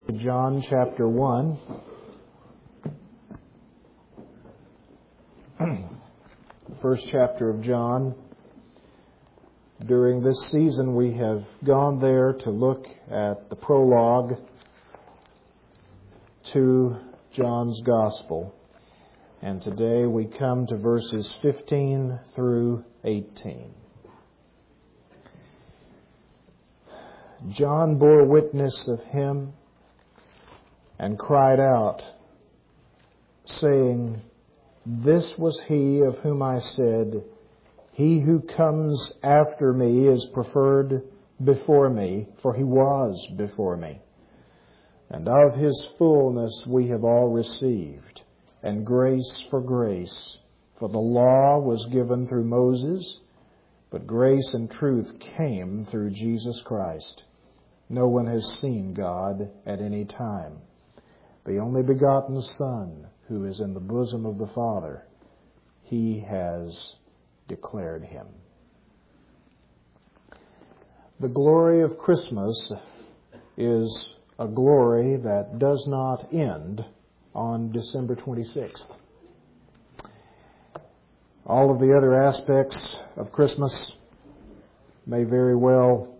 John chapter 1. First chapter of John. During this season we have gone there to look at the prologue to John's Gospel. And today we come to verses 15 through 18. John bore witness of him and cried out, saying, "This was he of whom I said, He who comes after me is preferred before me, for he was before me. And of his fullness we have all received, and grace for grace. For the law was given through Moses, but grace and truth came through Jesus Christ. No one has seen God at any time. The only begotten Son, who is in the bosom of the Father, He has declared Him." The glory of Christmas is a glory that does not end on December 26th. All of the other aspects of Christmas may very well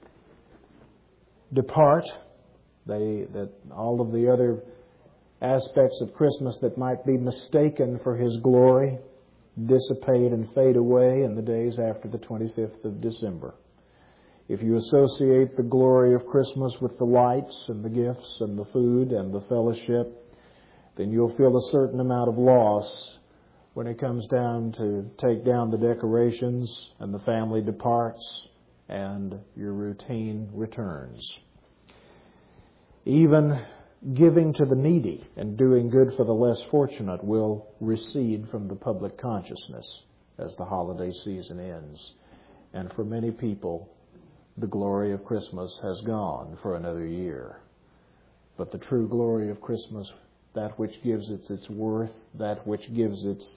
depart. All of the other aspects of Christmas that might be mistaken for His glory dissipate and fade away in the days after the 25th of December. If you associate the glory of Christmas with the lights and the gifts and the food and the fellowship, then you'll feel a certain amount of loss when it comes down to take down the decorations and the family departs and your routine returns. Even giving to the needy and doing good for the less fortunate will recede from the public consciousness as the holiday season ends. And for many people, the glory of Christmas has gone for another year. But the true glory of Christmas, that which gives it its worth, that which gives its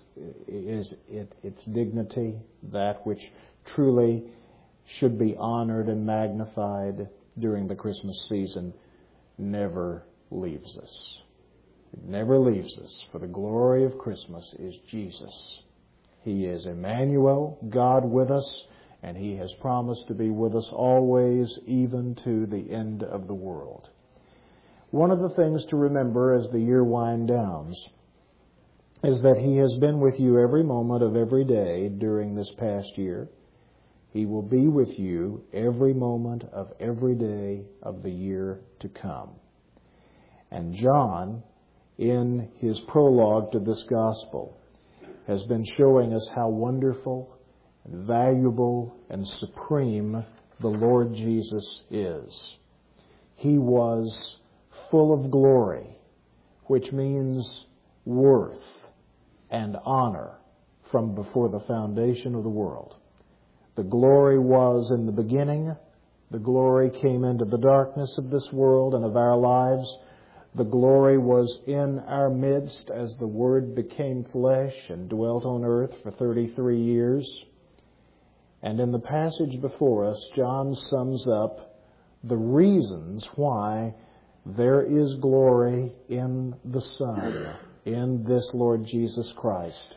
dignity, that which truly should be honored and magnified during the Christmas season, never leaves us. It never leaves us, for the glory of Christmas is Jesus. He is Emmanuel, God with us, and He has promised to be with us always, even to the end of the world. One of the things to remember as the year winds down is that He has been with you every moment of every day during this past year. He will be with you every moment of every day of the year to come. And John, in his prologue to this gospel, has been showing us how wonderful, and valuable, and supreme the Lord Jesus is. He was full of glory, which means worth and honor from before the foundation of the world. The glory was in the beginning. The glory came into the darkness of this world and of our lives. The glory was in our midst as the Word became flesh and dwelt on earth for 33 years. And in the passage before us, John sums up the reasons why there is glory in the Son, in this Lord Jesus Christ.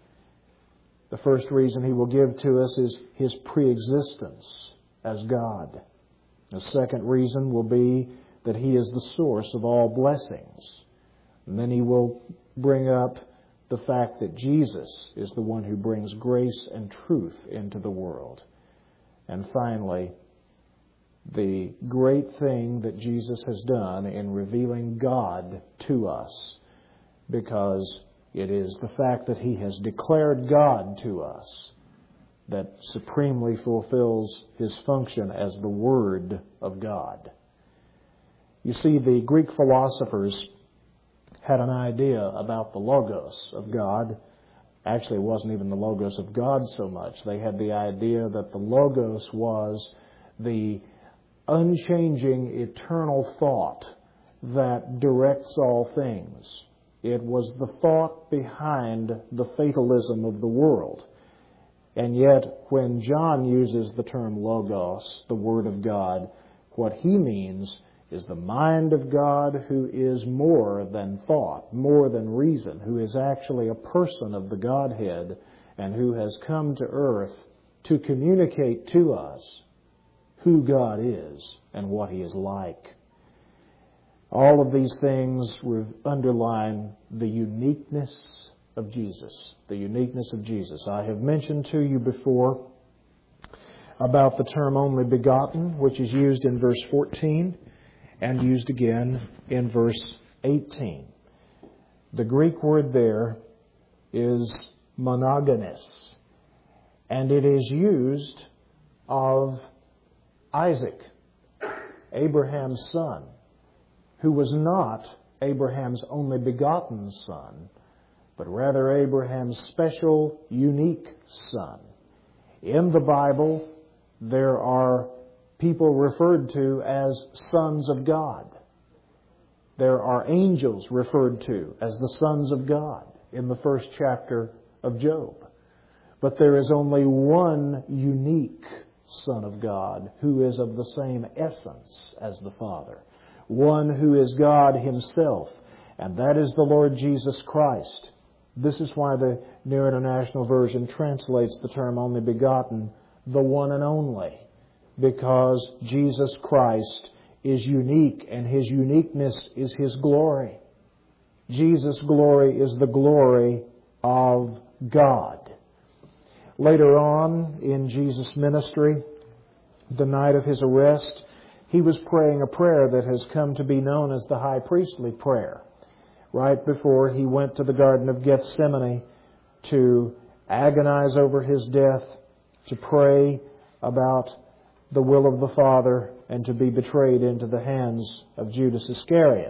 The first reason he will give to us is His preexistence as God. The second reason will be that He is the source of all blessings. And then he will bring up the fact that Jesus is the one who brings grace and truth into the world. And finally, the great thing that Jesus has done in revealing God to us, because it is the fact that He has declared God to us that supremely fulfills His function as the Word of God. You see, the Greek philosophers had an idea about the Logos of God. Actually, it wasn't even the Logos of God so much. They had the idea that the Logos was the unchanging, eternal thought that directs all things. It was the thought behind the fatalism of the world. And yet, when John uses the term Logos, the Word of God, what he means is the mind of God, who is more than thought, more than reason, who is actually a person of the Godhead, and who has come to earth to communicate to us who God is and what He is like. All of these things underline the uniqueness of Jesus. The uniqueness of Jesus. I have mentioned to you before about the term only begotten, which is used in verse 14 and used again in verse 18. The Greek word there is monogenes, and it is used of Isaac, Abraham's son, who was not Abraham's only begotten son, but rather Abraham's special, unique son. In the Bible, there are people referred to as sons of God. There are angels referred to as the sons of God in the first chapter of Job. But there is only one unique Son of God who is of the same essence as the Father. One who is God Himself, and that is the Lord Jesus Christ. This is why the New International Version translates the term only begotten, the one and only, because Jesus Christ is unique, and His uniqueness is His glory. Jesus' glory is the glory of God. Later on in Jesus' ministry, the night of His arrest, He was praying a prayer that has come to be known as the high priestly prayer. Right before He went to the Garden of Gethsemane to agonize over His death, to pray about the will of the Father, and to be betrayed into the hands of Judas Iscariot.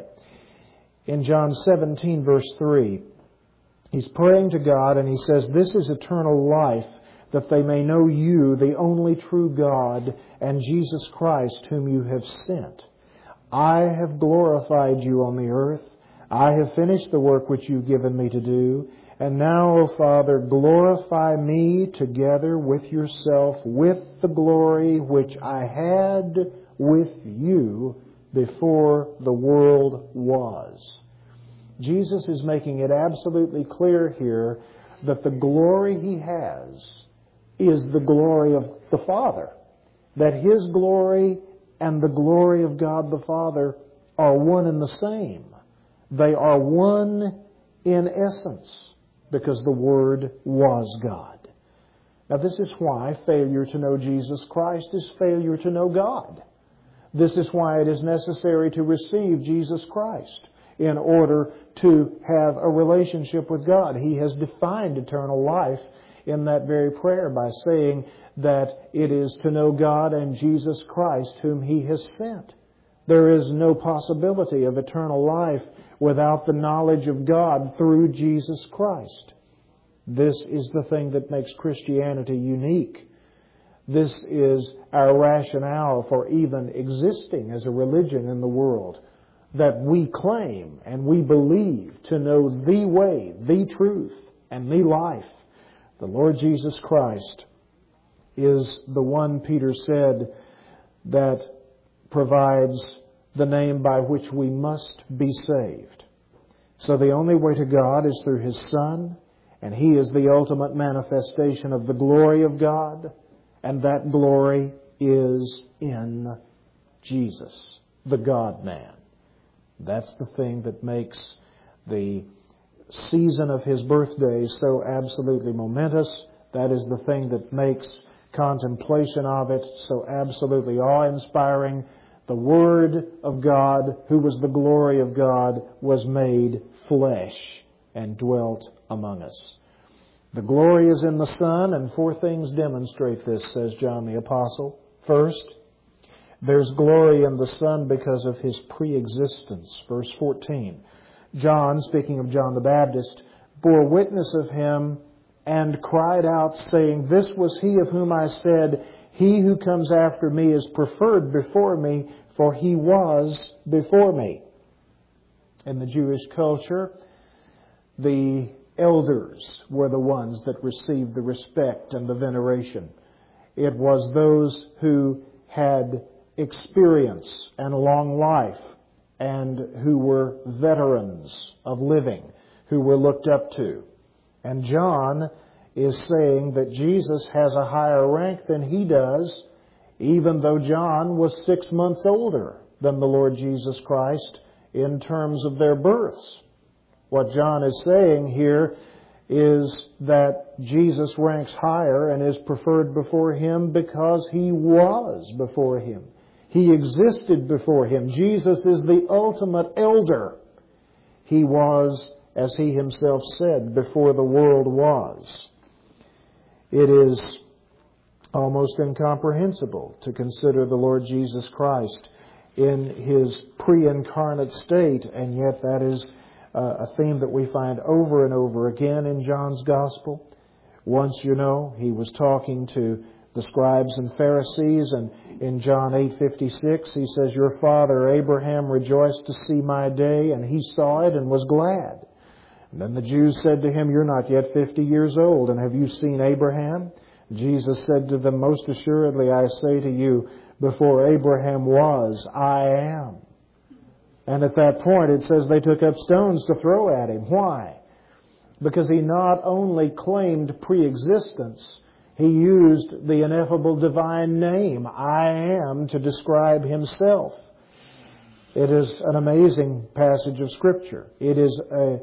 In John 17, verse 3, He's praying to God, and He says, "This is eternal life, that they may know You, the only true God, and Jesus Christ, whom You have sent. I have glorified You on the earth. I have finished the work which You've given Me to do. And now, O Father, glorify Me together with Yourself, with the glory which I had with You before the world was." Jesus is making it absolutely clear here that the glory He has is the glory of the Father. That His glory and the glory of God the Father are one and the same. They are one in essence, because the Word was God. Now, this is why failure to know Jesus Christ is failure to know God. This is why it is necessary to receive Jesus Christ in order to have a relationship with God. He has defined eternal life in that very prayer by saying that it is to know God and Jesus Christ whom He has sent. There is no possibility of eternal life without the knowledge of God through Jesus Christ. This is the thing that makes Christianity unique. This is our rationale for even existing as a religion in the world, that we claim and we believe to know the way, the truth, and the life. The Lord Jesus Christ is the one, Peter said, that provides the name by which we must be saved. So the only way to God is through His Son, and He is the ultimate manifestation of the glory of God, and that glory is in Jesus, the God-man. That's the thing that makes the season of His birthday so absolutely momentous. That is the thing that makes contemplation of it so absolutely awe-inspiring. The Word of God, who was the glory of God, was made flesh and dwelt among us. The glory is in the Son, and 4 things demonstrate this, says John the Apostle. First, there's glory in the Son because of His pre-existence. Verse 14. John, speaking of John the Baptist, bore witness of Him and cried out, saying, "This was He of whom I said, He who comes after me is preferred before me, for He was before me." In the Jewish culture, the elders were the ones that received the respect and the veneration. It was those who had experience and long life, and who were veterans of living, who were looked up to. And John is saying that Jesus has a higher rank than he does, even though John was 6 months older than the Lord Jesus Christ in terms of their births. What John is saying here is that Jesus ranks higher and is preferred before him because he was before him. He existed before him. Jesus is the ultimate elder. He was, as he himself said, before the world was. It is almost incomprehensible to consider the Lord Jesus Christ in his pre-incarnate state, and yet that is a theme that we find over and over again in John's Gospel. Once, he was talking to the scribes and Pharisees, and in John 8:56 he says, "Your father Abraham rejoiced to see my day, and he saw it and was glad." And then the Jews said to him, "You're not yet 50 years old, and have you seen Abraham?" Jesus said to them, "Most assuredly I say to you, before Abraham was, I am." And at that point it says they took up stones to throw at him. Why? Because he not only claimed pre-existence, he used the ineffable divine name, I am, to describe himself. It is an amazing passage of Scripture. It is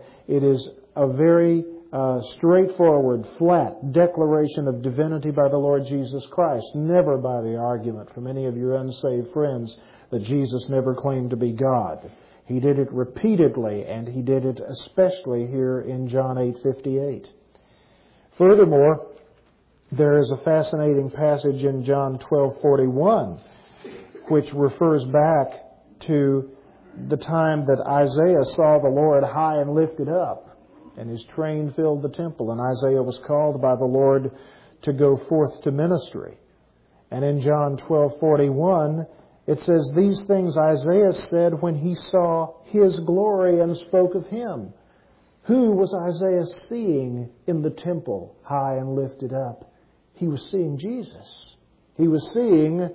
a very straightforward, flat declaration of divinity by the Lord Jesus Christ, never by the argument from any of your unsaved friends that Jesus never claimed to be God. He did it repeatedly, and he did it especially here in John 8:58. Furthermore, there is a fascinating passage in John 12:41, which refers back to the time that Isaiah saw the Lord high and lifted up, and his train filled the temple, and Isaiah was called by the Lord to go forth to ministry. And in John 12:41, it says, "These things Isaiah said when he saw his glory and spoke of him." Who was Isaiah seeing in the temple, high and lifted up? He was seeing Jesus. He was seeing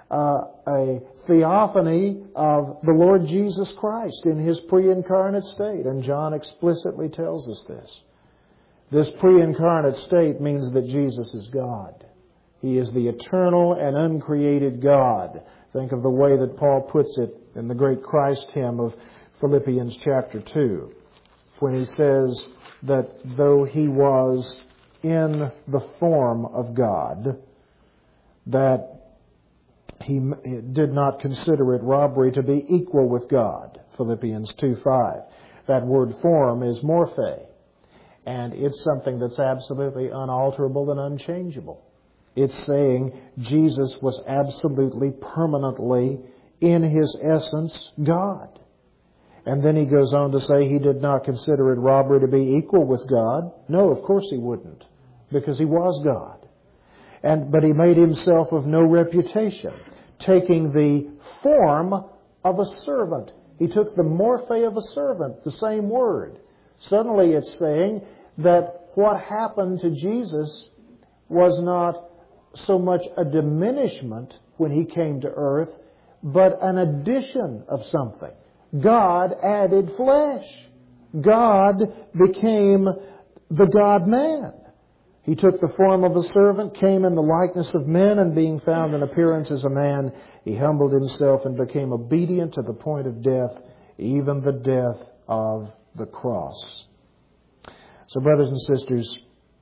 a theophany of the Lord Jesus Christ in his pre-incarnate state. And John explicitly tells us this. This pre-incarnate state means that Jesus is God. He is the eternal and uncreated God. Think of the way that Paul puts it in the great Christ hymn of Philippians chapter 2, when he says that though he was in the form of God, that he did not consider it robbery to be equal with God. Philippians 2:5. That word form is morphe, and it's something that's absolutely unalterable and unchangeable. It's saying Jesus was absolutely, permanently, in his essence, God. And then he goes on to say he did not consider it robbery to be equal with God. No, of course he wouldn't, because he was God. But he made himself of no reputation, taking the form of a servant. He took the morphe of a servant, the same word. Suddenly it's saying that what happened to Jesus was not so much a diminishment when he came to earth, but an addition of something. God added flesh. God became the God-man. He took the form of a servant, came in the likeness of men, and being found in appearance as a man, he humbled himself and became obedient to the point of death, even the death of the cross. So, brothers and sisters,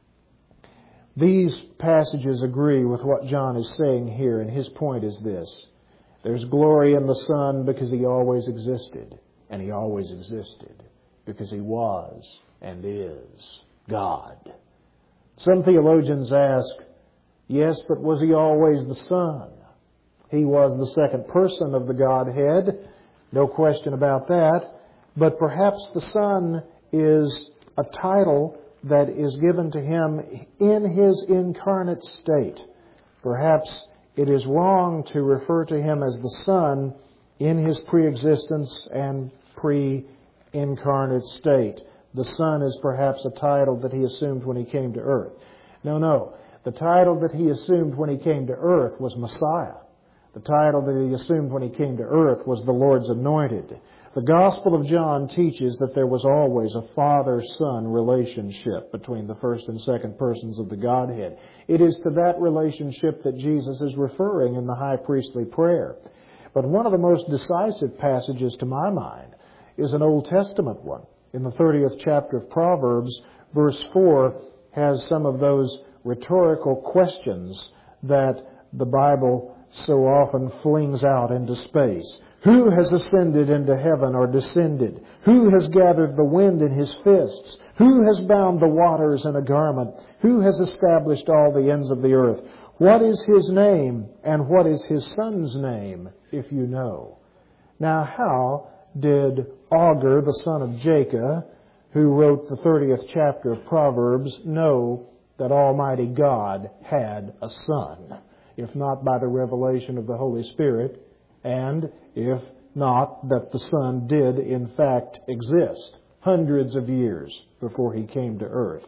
these passages agree with what John is saying here, and his point is this. There's glory in the Son because he always existed, and he always existed because he was and is God. Some theologians ask, yes, but was he always the Son? He was the second person of the Godhead, no question about that, but perhaps the Son is a title that is given to him in his incarnate state. Perhaps it is wrong to refer to him as the Son in his pre-existence and pre-incarnate state. The Son is perhaps a title that he assumed when he came to earth. No. The title that he assumed when he came to earth was Messiah. The title that he assumed when he came to earth was the Lord's Anointed. The Gospel of John teaches that there was always a father-son relationship between the first and second persons of the Godhead. It is to that relationship that Jesus is referring in the high priestly prayer. But one of the most decisive passages to my mind is an Old Testament one. In the 30th chapter of Proverbs, verse 4 has some of those rhetorical questions that the Bible so often flings out into space. Who has ascended into heaven or descended? Who has gathered the wind in his fists? Who has bound the waters in a garment? Who has established all the ends of the earth? What is his name, and what is his son's name, if you know? Now, how did Agur, the son of Jacob, who wrote the 30th chapter of Proverbs, know that Almighty God had a son, if not by the revelation of the Holy Spirit, and if not that the Son did in fact exist hundreds of years before he came to earth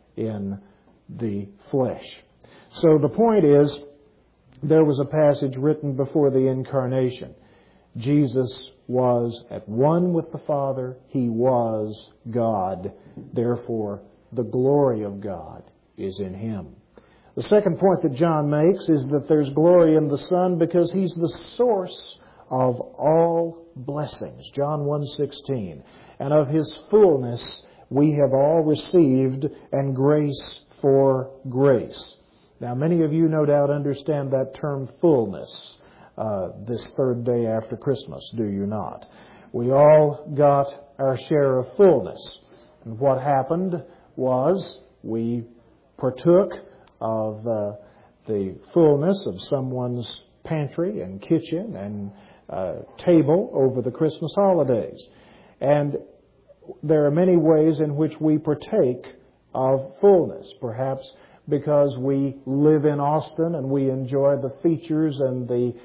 in the flesh? So the point is, there was a passage written before the incarnation. Jesus was at one with the Father. He was God. Therefore, the glory of God is in him. The second point that John makes is that there's glory in the Son because he's the source of all blessings. John 1:16. And of his fullness we have all received, and grace for grace. Now, many of you no doubt understand that term fullness this third day after Christmas, do you not? We all got our share of fullness. And what happened was we partook of the fullness of someone's pantry and kitchen and table over the Christmas holidays. And there are many ways in which we partake of fullness, perhaps because we live in Austin and we enjoy the features and the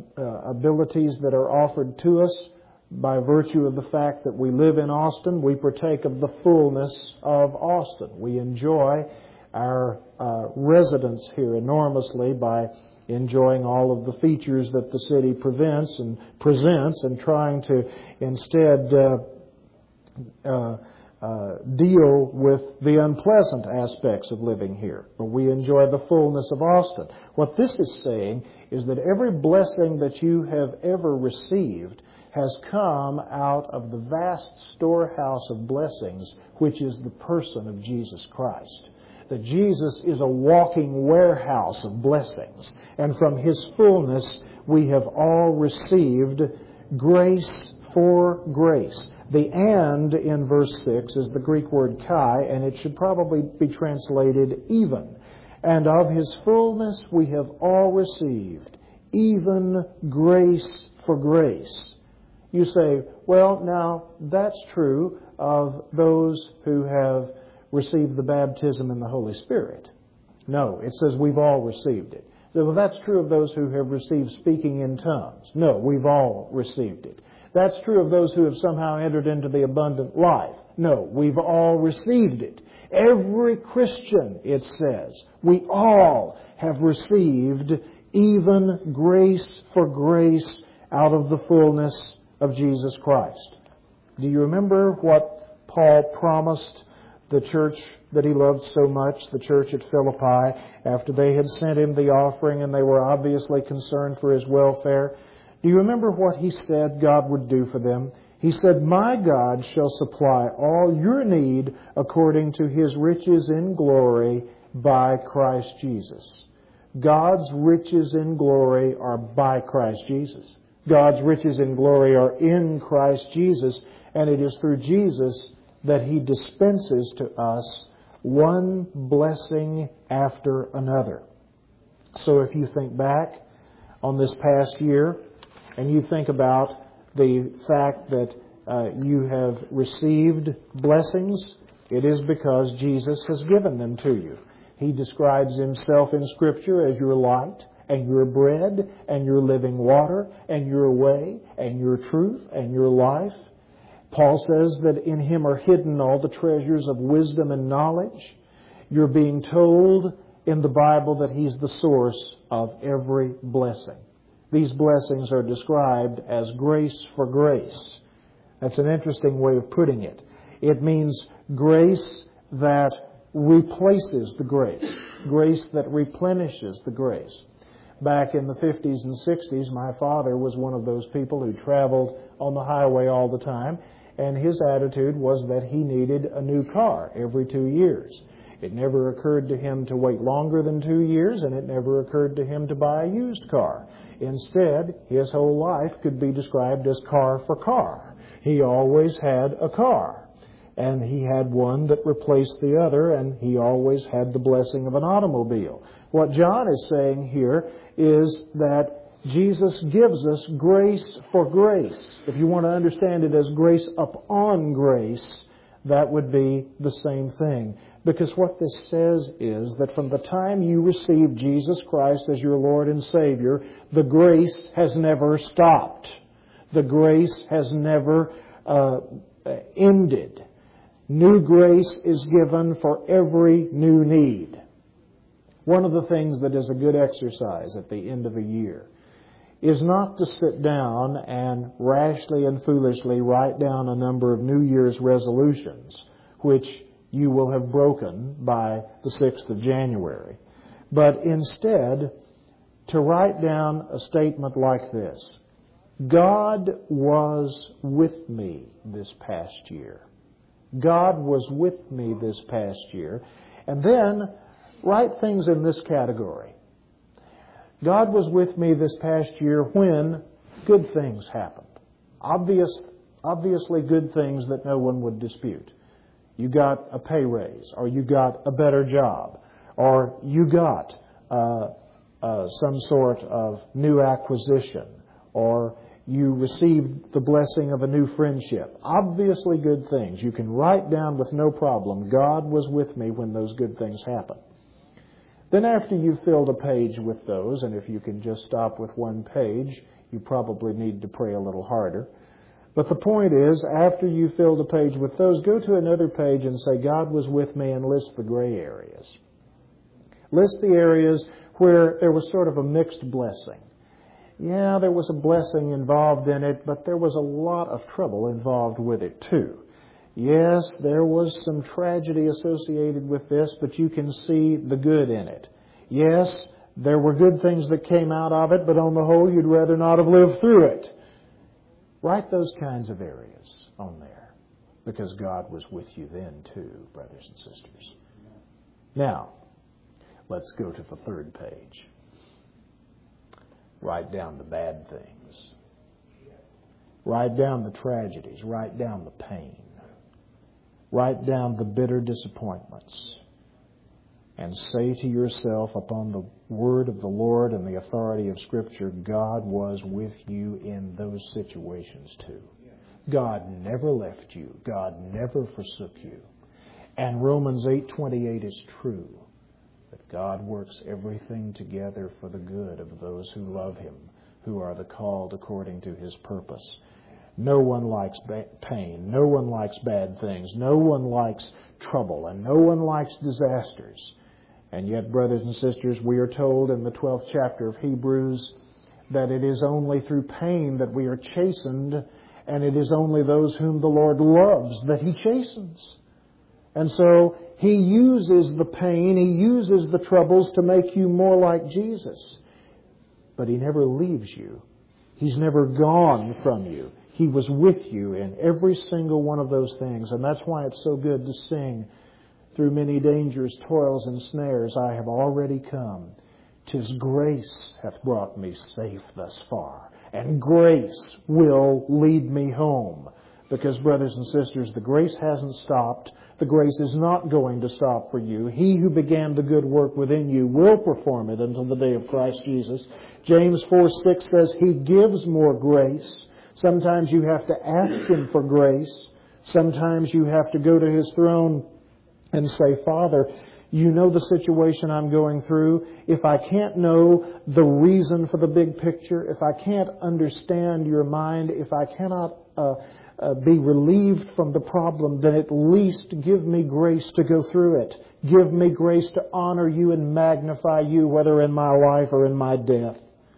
abilities that are offered to us by virtue of the fact that we live in Austin. We partake of the fullness of Austin. We enjoy our residence here enormously by enjoying all of the features that the city presents and trying to instead deal with the unpleasant aspects of living here. But we enjoy the fullness of Austin. What this is saying is that every blessing that you have ever received has come out of the vast storehouse of blessings, which is the person of Jesus Christ. That Jesus is a walking warehouse of blessings. And from his fullness we have all received grace for grace. The "and" in verse 6 is the Greek word kai, and it should probably be translated even. And of his fullness we have all received, even grace for grace. You say, well, now, that's true of those who have received the baptism in the Holy Spirit. No, it says we've all received it. So, well, that's true of those who have received speaking in tongues. No, we've all received it. That's true of those who have somehow entered into the abundant life. No, we've all received it. Every Christian, it says, we all have received even grace for grace out of the fullness of Jesus Christ. Do you remember what Paul promised the church that he loved so much, the church at Philippi, after they had sent him the offering and they were obviously concerned for his welfare? Do you remember what he said God would do for them? He said, "My God shall supply all your need according to his riches in glory by Christ Jesus." God's riches in glory are by Christ Jesus. God's riches in glory are in Christ Jesus, and it is through Jesus that he dispenses to us one blessing after another. So if you think back on this past year, and you think about the fact that you have received blessings, it is because Jesus has given them to you. He describes himself in Scripture as your light, and your bread, and your living water, and your way, and your truth, and your life. Paul says that in him are hidden all the treasures of wisdom and knowledge. You're being told in the Bible that he's the source of every blessing. these blessings are described as grace for grace. That's an interesting way of putting it. It means grace that replaces the grace. Grace that replenishes the grace. Back in the 50s and 60s, my father was one of those people who traveled on the highway all the time, and his attitude was that he needed a new car every 2 years. It never occurred to him to wait longer than 2 years, and it never occurred to him to buy a used car. Instead, his whole life could be described as car for car. He always had a car, and he had one that replaced the other, and he always had the blessing of an automobile. What John is saying here is that Jesus gives us grace for grace. If you want to understand it as grace upon grace, that would be the same thing. Because what this says is that from the time you received Jesus Christ as your Lord and Savior, the grace has never stopped. The grace has never ended. New grace is given for every new need. One of the things that is a good exercise at the end of a year is not to sit down and rashly and foolishly write down a number of New Year's resolutions, which you will have broken by the 6th of January, but instead to write down a statement like this: God was with me this past year. God was with me this past year. And then write things in this category. God was with me this past year when good things happened. Obviously good things that no one would dispute. You got a pay raise, or you got a better job, or you got some sort of new acquisition, or you received the blessing of a new friendship. Obviously good things. You can write down with no problem, God was with me when those good things happened. Then after you've filled a page with those, and if you can just stop with one page, you probably need to pray a little harder. But the point is, after you've filled a page with those, go to another page and say, God was with me, and list the gray areas. List the areas where there was sort of a mixed blessing. Yeah, there was a blessing involved in it, but there was a lot of trouble involved with it too. Yes, there was some tragedy associated with this, but you can see the good in it. Yes, there were good things that came out of it, but on the whole, you'd rather not have lived through it. Write those kinds of areas on there, because God was with you then too, brothers and sisters. Now, let's go to the third page. Write down the bad things. Write down the tragedies. Write down the pain. Write down the bitter disappointments. And say to yourself, upon the word of the Lord and the authority of Scripture, God was with you in those situations too. God never left you. God never forsook you. And Romans 8:28 is true. That God works everything together for the good of those who love Him, who are the called according to His purpose. No one likes pain. No one likes bad things. No one likes trouble. And no one likes disasters. And yet, brothers and sisters, we are told in the 12th chapter of Hebrews that it is only through pain that we are chastened, and it is only those whom the Lord loves that He chastens. And so He uses the pain, He uses the troubles to make you more like Jesus. But He never leaves you. He's never gone from you. He was with you in every single one of those things. And that's why it's so good to sing, through many dangers, toils, and snares, I have already come. 'Tis grace hath brought me safe thus far, and grace will lead me home. Because, brothers and sisters, the grace hasn't stopped. The grace is not going to stop for you. He who began the good work within you will perform it until the day of Christ Jesus. James 4:6 says He gives more grace. Sometimes you have to ask Him for grace. Sometimes you have to go to His throne and say, Father, you know the situation I'm going through. If I can't know the reason for the big picture, if I can't understand your mind, if I cannot be relieved from the problem, then at least give me grace to go through it. Give me grace to honor you and magnify you, whether in my life or in my death.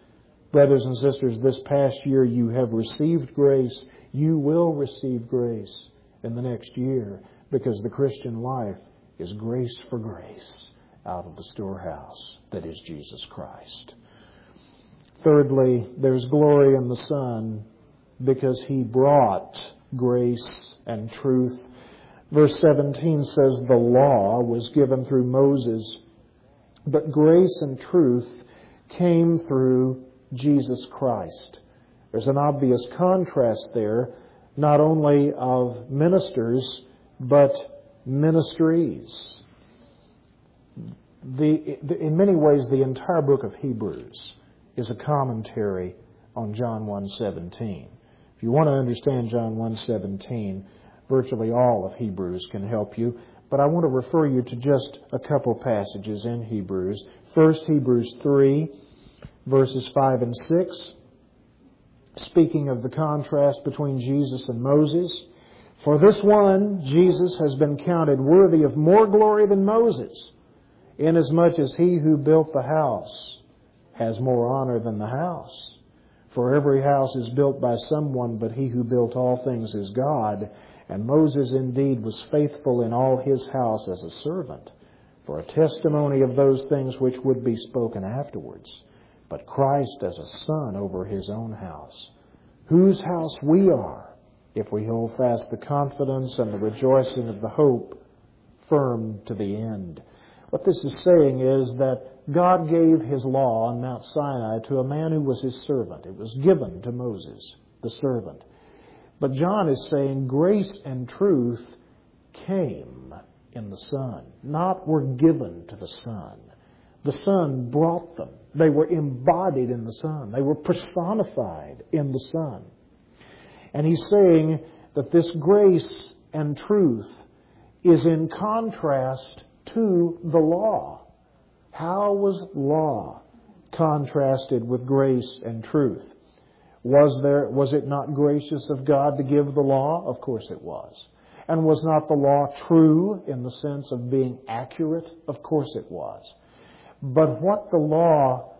Brothers and sisters, this past year you have received grace. You will receive grace in the next year, because the Christian life is grace for grace out of the storehouse that is Jesus Christ. Thirdly, there's glory in the Son because He brought grace and truth. Verse 17 says the law was given through Moses, but grace and truth came through Jesus Christ. There's an obvious contrast there, not only of ministers, but ministries. In many ways, the entire book of Hebrews is a commentary on John 1:17. If you want to understand John 1:17, virtually all of Hebrews can help you. But I want to refer you to just a couple passages in Hebrews. First, Hebrews 3, verses 5 and 6. Speaking of the contrast between Jesus and Moses. For this one, Jesus, has been counted worthy of more glory than Moses, inasmuch as he who built the house has more honor than the house. For every house is built by someone, but he who built all things is God. And Moses indeed was faithful in all his house as a servant, for a testimony of those things which would be spoken afterwards. But Christ as a son over his own house, whose house we are, if we hold fast the confidence and the rejoicing of the hope firm to the end. What this is saying is that God gave His law on Mount Sinai to a man who was His servant. It was given to Moses, the servant. But John is saying grace and truth came in the Son, not were given to the Son. The Son brought them. They were embodied in the Son. They were personified in the Son. And he's saying that this grace and truth is in contrast to the law. How was law contrasted with grace and truth? Was it not gracious of God to give the law? Of course it was. And was not the law true in the sense of being accurate? Of course it was. But what the law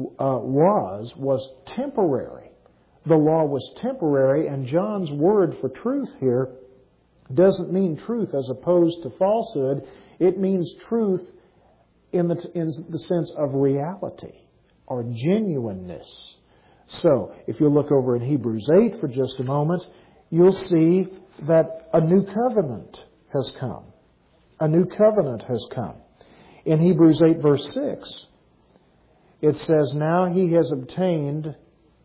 was temporary. The law was temporary, and John's word for truth here doesn't mean truth as opposed to falsehood. It means truth in the sense of reality or genuineness. So, if you look over in Hebrews 8 for just a moment, you'll see that a new covenant has come. A new covenant has come. In Hebrews 8 verse 6, it says, now he has obtained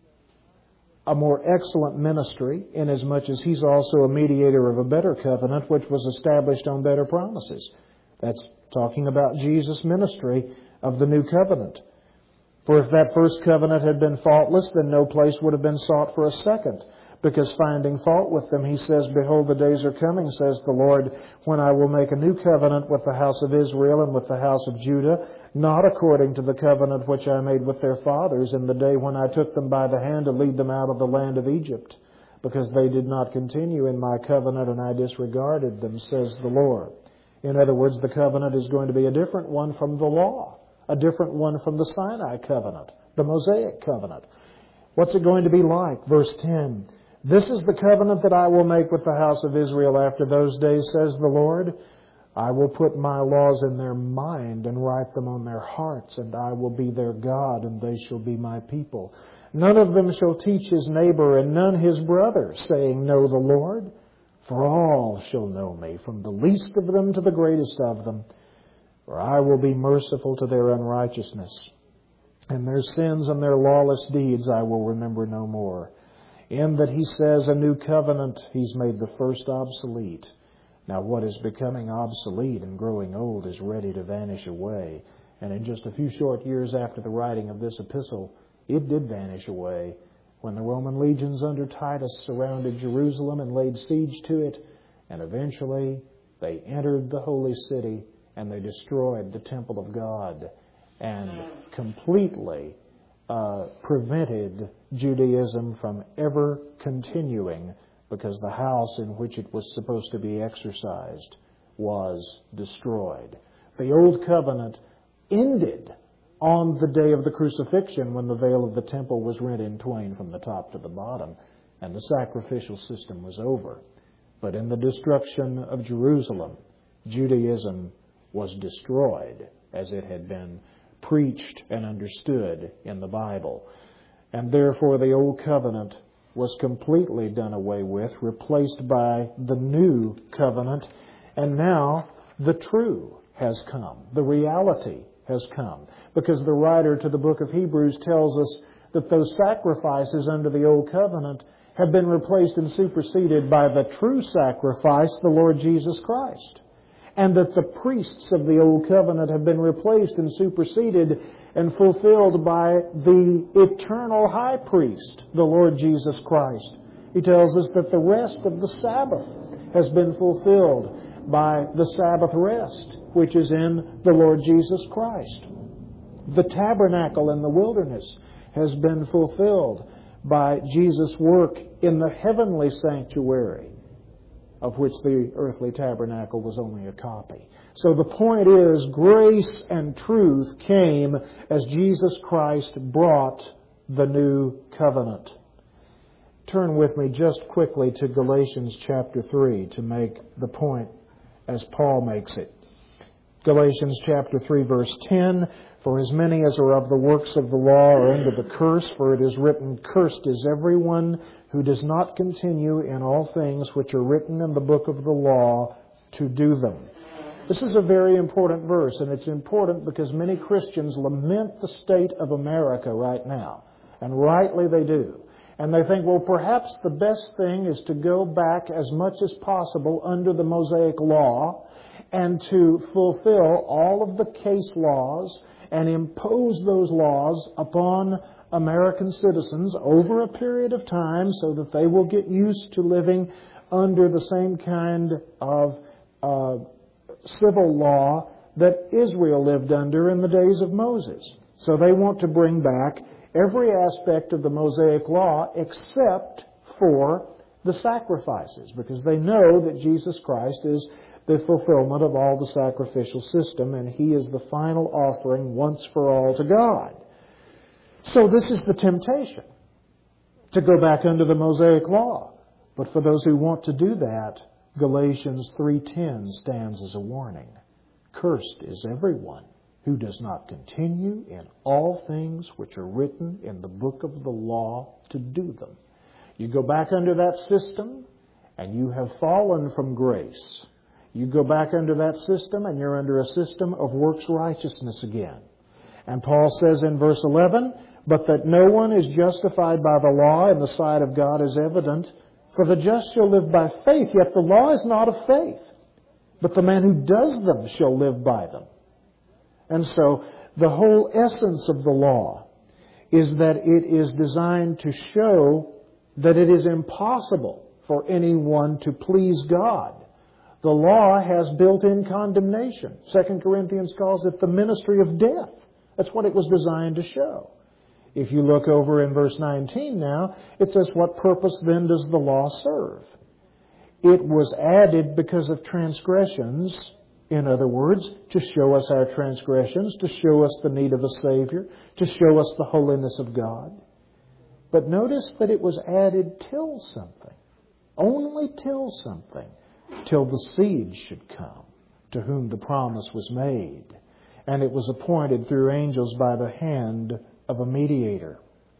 a more excellent ministry, inasmuch as he's also a mediator of a better covenant, which was established on better promises. That's talking about Jesus' ministry of the new covenant. For if that first covenant had been faultless, then no place would have been sought for a second. Because finding fault with them, he says, behold, the days are coming, says the Lord, when I will make a new covenant with the house of Israel and with the house of Judah, not according to the covenant which I made with their fathers in the day when I took them by the hand to lead them out of the land of Egypt, because they did not continue in my covenant and I disregarded them, says the Lord. In other words, the covenant is going to be a different one from the law, a different one from the Sinai covenant, the Mosaic covenant. What's it going to be like? Verse 10, this is the covenant that I will make with the house of Israel after those days, says the Lord. I will put my laws in their mind and write them on their hearts, and I will be their God, and they shall be my people. None of them shall teach his neighbor, and none his brother, saying, know the Lord. For all shall know me, from the least of them to the greatest of them. For I will be merciful to their unrighteousness, and their sins and their lawless deeds I will remember no more. In that he says a new covenant, he's made the first obsolete. Now what is becoming obsolete and growing old is ready to vanish away. And in just a few short years after the writing of this epistle, it did vanish away when the Roman legions under Titus surrounded Jerusalem and laid siege to it. And eventually they entered the holy city and they destroyed the temple of God and completely prevented Judaism from ever continuing, because the house in which it was supposed to be exercised was destroyed. The old covenant ended on the day of the crucifixion when the veil of the temple was rent in twain from the top to the bottom and the sacrificial system was over. But in the destruction of Jerusalem, Judaism was destroyed as it had been preached and understood in the Bible. And therefore the Old Covenant was completely done away with, replaced by the New Covenant. And now the true has come. The reality has come. Because the writer to the book of Hebrews tells us that those sacrifices under the Old Covenant have been replaced and superseded by the true sacrifice, the Lord Jesus Christ. And that the priests of the Old Covenant have been replaced and superseded and fulfilled by the eternal high priest, the Lord Jesus Christ. He tells us that the rest of the Sabbath has been fulfilled by the Sabbath rest, which is in the Lord Jesus Christ. The tabernacle in the wilderness has been fulfilled by Jesus' work in the heavenly sanctuary, of which the earthly tabernacle was only a copy. So the point is, grace and truth came as Jesus Christ brought the new covenant. Turn with me just quickly to Galatians chapter 3 to make the point as Paul makes it. Galatians chapter 3 verse 10, "For as many as are of the works of the law are under the curse, for it is written, Cursed is everyone who does not continue in all things which are written in the book of the law to do them." This is a very important verse, and it's important because many Christians lament the state of America right now. And rightly they do. And they think, well, perhaps the best thing is to go back as much as possible under the Mosaic law and to fulfill all of the case laws and impose those laws upon American citizens over a period of time so that they will get used to living under the same kind of civil law that Israel lived under in the days of Moses. So they want to bring back every aspect of the Mosaic law except for the sacrifices, because they know that Jesus Christ is the fulfillment of all the sacrificial system, and He is the final offering once for all to God. So this is the temptation, to go back under the Mosaic law. But for those who want to do that, Galatians 3:10 stands as a warning. "Cursed is everyone who does not continue in all things which are written in the book of the law to do them." You go back under that system, and you have fallen from grace. You go back under that system, and you're under a system of works righteousness again. And Paul says in verse 11, "But that no one is justified by the law in the sight of God is evident, for the just shall live by faith, yet the law is not of faith, but the man who does them shall live by them." And so the whole essence of the law is that it is designed to show that it is impossible for anyone to please God. The law has built-in condemnation. 2 Corinthians calls it the ministry of death. That's what it was designed to show. If you look over in verse 19 now, it says, "What purpose then does the law serve?" It was added because of transgressions. In other words, to show us our transgressions, to show us the need of a Savior, to show us the holiness of God. But notice that it was added till something. Only till something. Till the seed should come, to whom the promise was made. And it was appointed through angels by the hand of a mediator.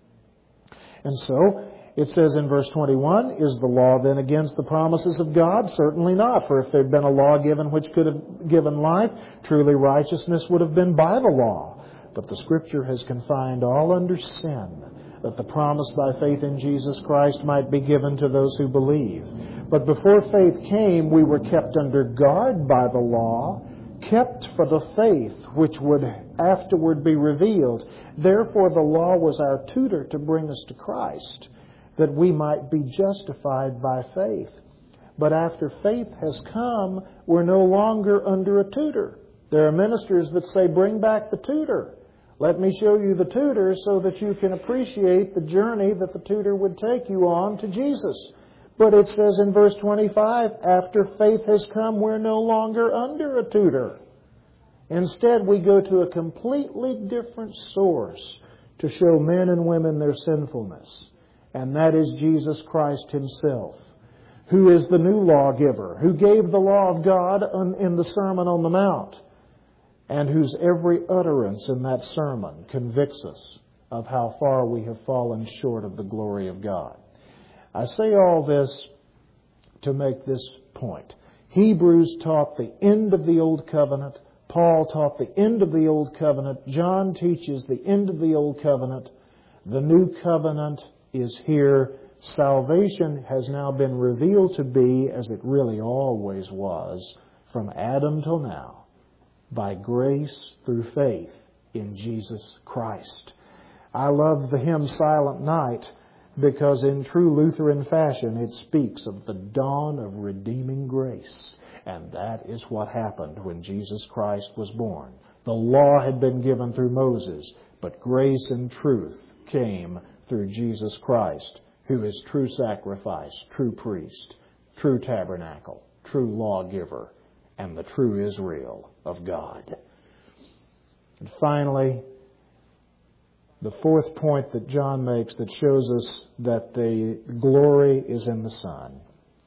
And so, it says in verse 21, "Is the law then against the promises of God? Certainly not. For if there had been a law given which could have given life, truly righteousness would have been by the law. But the Scripture has confined all under sin, that the promise by faith in Jesus Christ might be given to those who believe. But before faith came, we were kept under guard by the law, kept for the faith which would afterward be revealed. Therefore the law was our tutor to bring us to Christ, that we might be justified by faith. But after faith has come, we're no longer under a tutor." There are ministers that say, "Bring back the tutor. Let me show you the tutor so that you can appreciate the journey that the tutor would take you on to Jesus." But it says in verse 25, after faith has come, we're no longer under a tutor. Instead, we go to a completely different source to show men and women their sinfulness. And that is Jesus Christ Himself, who is the new lawgiver, who gave the law of God in the Sermon on the Mount, and whose every utterance in that sermon convicts us of how far we have fallen short of the glory of God. I say all this to make this point. Hebrews taught the end of the Old Covenant. Paul taught the end of the Old Covenant. John teaches the end of the Old Covenant. The New Covenant is here. Salvation has now been revealed to be, as it really always was, from Adam till now, by grace through faith in Jesus Christ. I love the hymn Silent Night because in true Lutheran fashion it speaks of the dawn of redeeming grace. And that is what happened when Jesus Christ was born. The law had been given through Moses, but grace and truth came through Jesus Christ, who is true sacrifice, true priest, true tabernacle, true lawgiver, and the true Israel of God. And finally, the fourth point that John makes that shows us that the glory is in the Son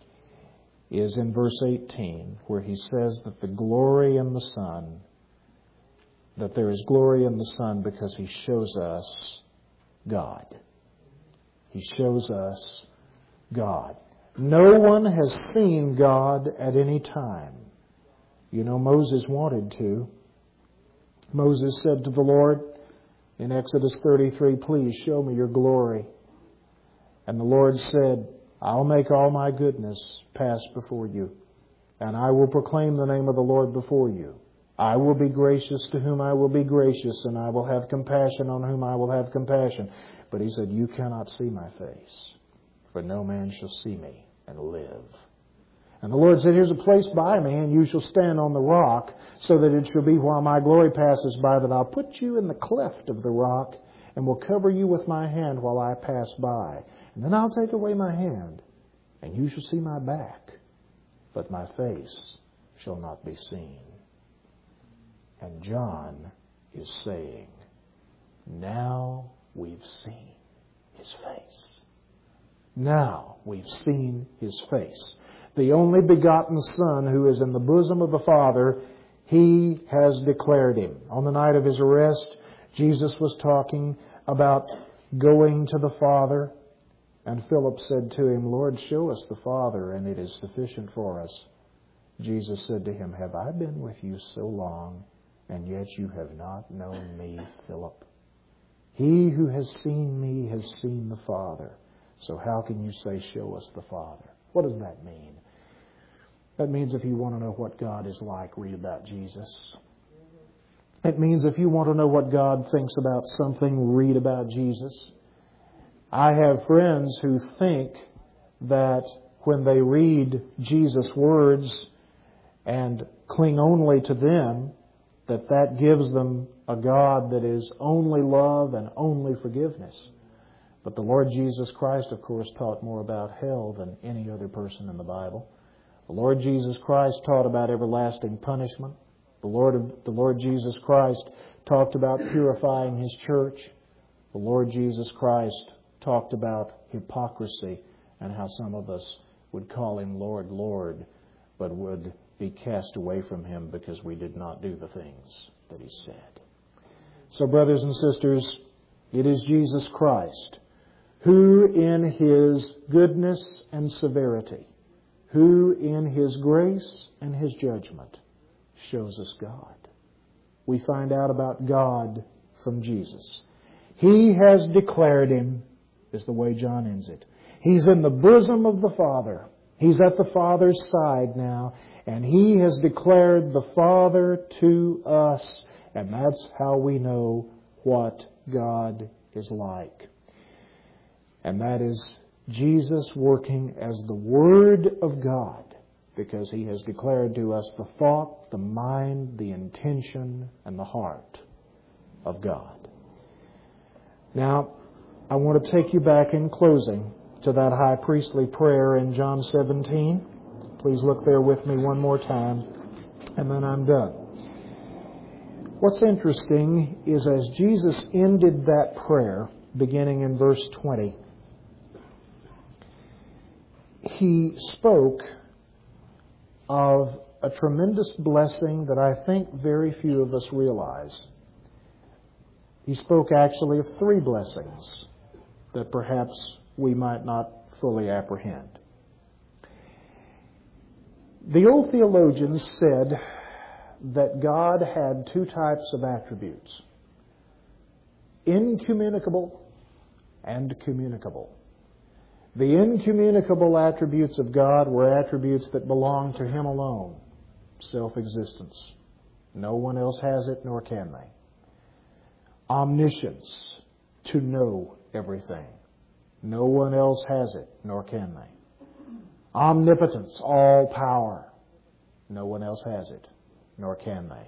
is in verse 18, where he says that the glory in the Son, that there is glory in the Son because He shows us God. He shows us God. No one has seen God at any time. You know, Moses wanted to. Moses said to the Lord in Exodus 33, "Please show me your glory." And the Lord said, "I'll make all my goodness pass before you, and I will proclaim the name of the Lord before you. I will be gracious to whom I will be gracious, and I will have compassion on whom I will have compassion." But He said, "You cannot see my face, for no man shall see me and live." And the Lord said, "Here's a place by me, and you shall stand on the rock, so that it shall be while my glory passes by, that I'll put you in the cleft of the rock, and will cover you with my hand while I pass by. And then I'll take away my hand, and you shall see my back, but my face shall not be seen." And John is saying, now we've seen His face. Now we've seen His face. The only begotten Son who is in the bosom of the Father, He has declared Him. On the night of His arrest, Jesus was talking about going to the Father, and Philip said to Him, "Lord, show us the Father, and it is sufficient for us." Jesus said to him, "Have I been with you so long, and yet you have not known me, Philip? He who has seen me has seen the Father. So how can you say, 'Show us the Father'?" What does that mean? That means if you want to know what God is like, read about Jesus. It means if you want to know what God thinks about something, read about Jesus. I have friends who think that when they read Jesus' words and cling only to them, that gives them a God that is only love and only forgiveness. But the Lord Jesus Christ, of course, taught more about hell than any other person in the Bible. The Lord Jesus Christ taught about everlasting punishment. The Lord Jesus Christ talked about purifying His church. The Lord Jesus Christ talked about hypocrisy and how some of us would call Him Lord, Lord, but would be cast away from Him because we did not do the things that He said. So, brothers and sisters, it is Jesus Christ who in His goodness and severity, who in His grace and His judgment shows us God. We find out about God from Jesus. He has declared Him, is the way John ends it. He's in the bosom of the Father. He's at the Father's side now, and He has declared the Father to us, and that's how we know what God is like. And that is Jesus working as the Word of God, because He has declared to us the thought, the mind, the intention, and the heart of God. Now, I want to take you back in closing to that high priestly prayer in John 17. Please look there with me one more time, and then I'm done. What's interesting is as Jesus ended that prayer, beginning in verse 20, He spoke of a tremendous blessing that I think very few of us realize. He spoke actually of 3 blessings that perhaps we might not fully apprehend. The old theologians said that God had 2 types of attributes: incommunicable and communicable. The incommunicable attributes of God were attributes that belonged to Him alone. Self-existence. No one else has it, nor can they. Omniscience. To know everything. No one else has it, nor can they. Omnipotence. All power. No one else has it, nor can they.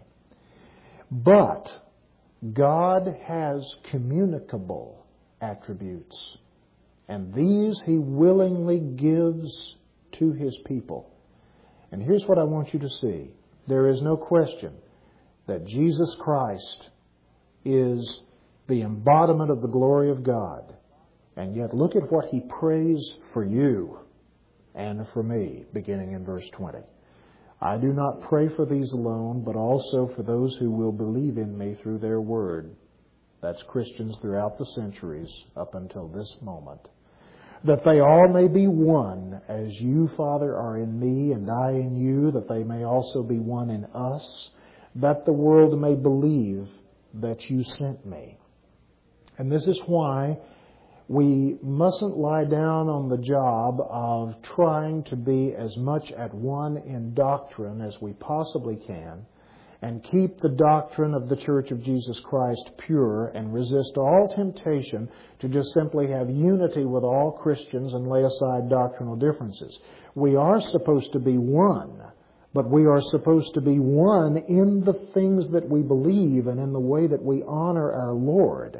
But God has communicable attributes. And these He willingly gives to His people. And here's what I want you to see. There is no question that Jesus Christ is the embodiment of the glory of God. And yet look at what He prays for you and for me, beginning in verse 20. I do not pray for these alone, but also for those who will believe in me through their word. That's Christians throughout the centuries up until this moment. That they all may be one, as you, Father, are in me and I in you, that they may also be one in us, that the world may believe that you sent me. And this is why we mustn't lie down on the job of trying to be as much at one in doctrine as we possibly can, and keep the doctrine of the Church of Jesus Christ pure, and resist all temptation to just simply have unity with all Christians and lay aside doctrinal differences. We are supposed to be one, but we are supposed to be one in the things that we believe and in the way that we honor our Lord.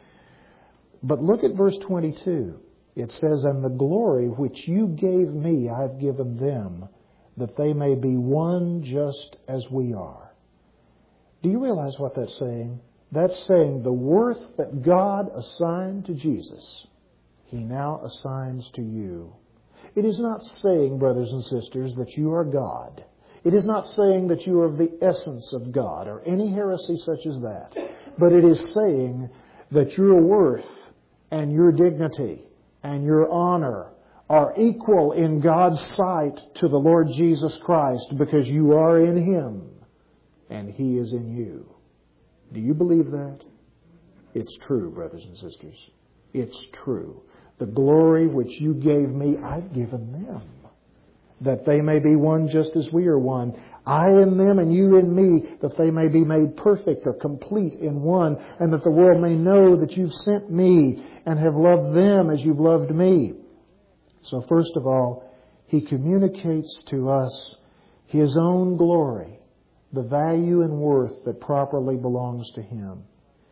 But look at verse 22. It says, "And the glory which you gave me I've given them, that they may be one just as we are." Do you realize what that's saying? That's saying the worth that God assigned to Jesus, He now assigns to you. It is not saying, brothers and sisters, that you are God. It is not saying that you are of the essence of God or any heresy such as that. But it is saying that your worth and your dignity and your honor are equal in God's sight to the Lord Jesus Christ, because you are in Him and He is in you. Do you believe that? It's true, brothers and sisters. It's true. The glory which you gave me, I've given them, that they may be one just as we are one. I in them and you in me, that they may be made perfect or complete in one, and that the world may know that you've sent me and have loved them as you've loved me. So first of all, He communicates to us His own glory, the value and worth that properly belongs to Him.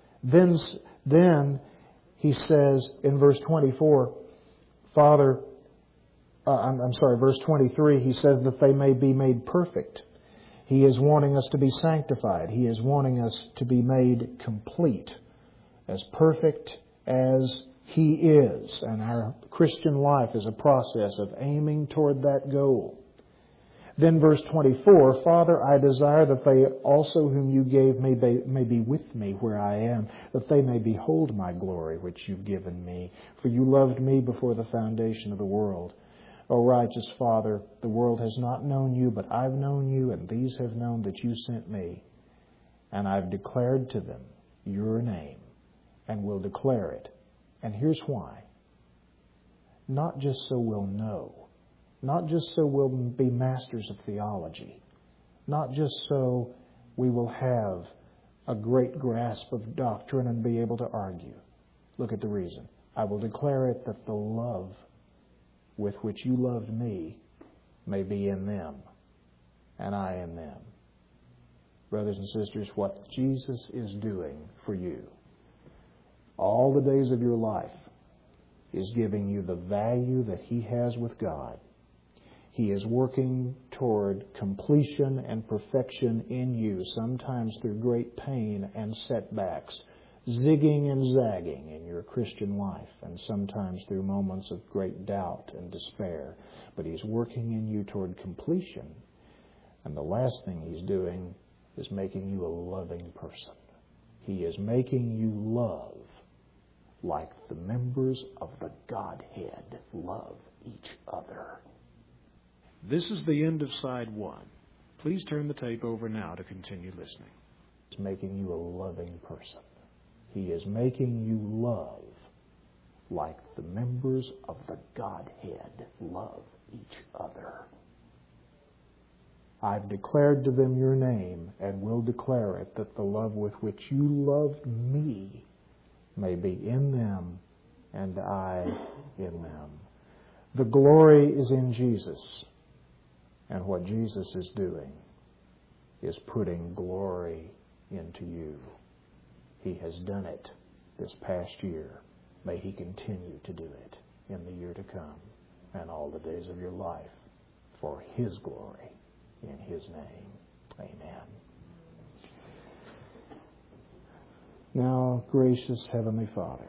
Then He says in verse 24, verse 23, He says that they may be made perfect. He is wanting us to be sanctified. He is wanting us to be made complete, as perfect as He is. And our Christian life is a process of aiming toward that goal. Then verse 24, "Father, I desire that they also whom you gave me may be with me where I am, that they may behold my glory which you've given me. For you loved me before the foundation of the world. O righteous Father, the world has not known you, but I've known you, and these have known that you sent me. And I've declared to them your name, and will declare it." And here's why. Not just so we'll know. Not just so we'll be masters of theology. Not just so we will have a great grasp of doctrine and be able to argue. Look at the reason. "I will declare it that the love with which you loved me may be in them, and I in them." Brothers and sisters, what Jesus is doing for you all the days of your life is giving you the value that He has with God. He is working toward completion and perfection in you, sometimes through great pain and setbacks, zigging and zagging in your Christian life, and sometimes through moments of great doubt and despair. But He's working in you toward completion. And the last thing He's doing is making you a loving person. He is making you love like the members of the Godhead love each other. This is the end of side 1. Please turn the tape over now to continue listening. He's making you a loving person. He is making you love like the members of the Godhead love each other. I've declared to them your name and will declare it, that the love with which you loved me may be in them and I in them. The glory is in Jesus. And what Jesus is doing is putting glory into you. He has done it this past year. May He continue to do it in the year to come and all the days of your life for His glory in His name. Amen. Now, gracious Heavenly Father,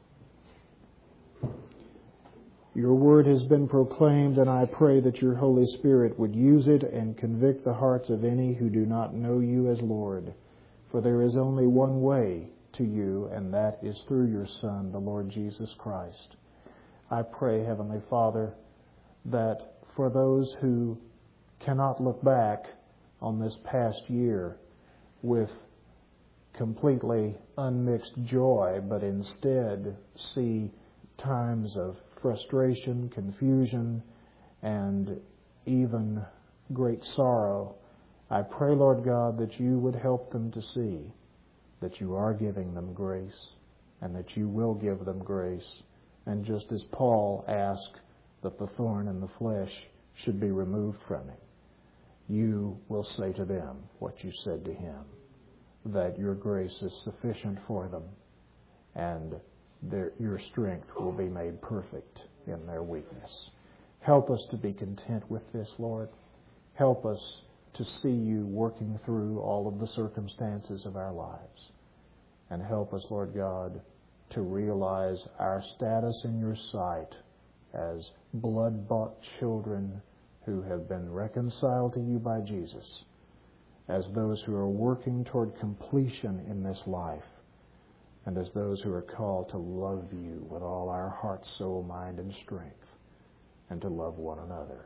your word has been proclaimed, and I pray that your Holy Spirit would use it and convict the hearts of any who do not know you as Lord. For there is only one way to you, and that is through your Son, the Lord Jesus Christ. I pray, Heavenly Father, that for those who cannot look back on this past year with completely unmixed joy, but instead see times of frustration, confusion, and even great sorrow, I pray, Lord God, that you would help them to see that you are giving them grace and that you will give them grace. And just as Paul asked that the thorn in the flesh should be removed from him, you will say to them what you said to him, that your grace is sufficient for them and your strength will be made perfect in their weakness. Help us to be content with this, Lord. Help us to see you working through all of the circumstances of our lives. And help us, Lord God, to realize our status in your sight as blood-bought children who have been reconciled to you by Jesus, as those who are working toward completion in this life, and as those who are called to love you with all our heart, soul, mind, and strength, and to love one another,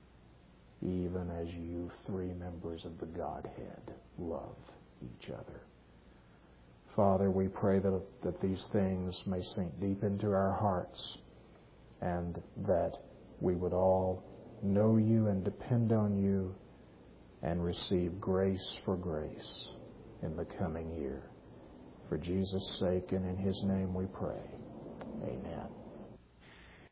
even as you three members of the Godhead love each other. Father, we pray that these things may sink deep into our hearts, and that we would all know you and depend on you and receive grace for grace in the coming year. For Jesus' sake and in His name we pray. Amen.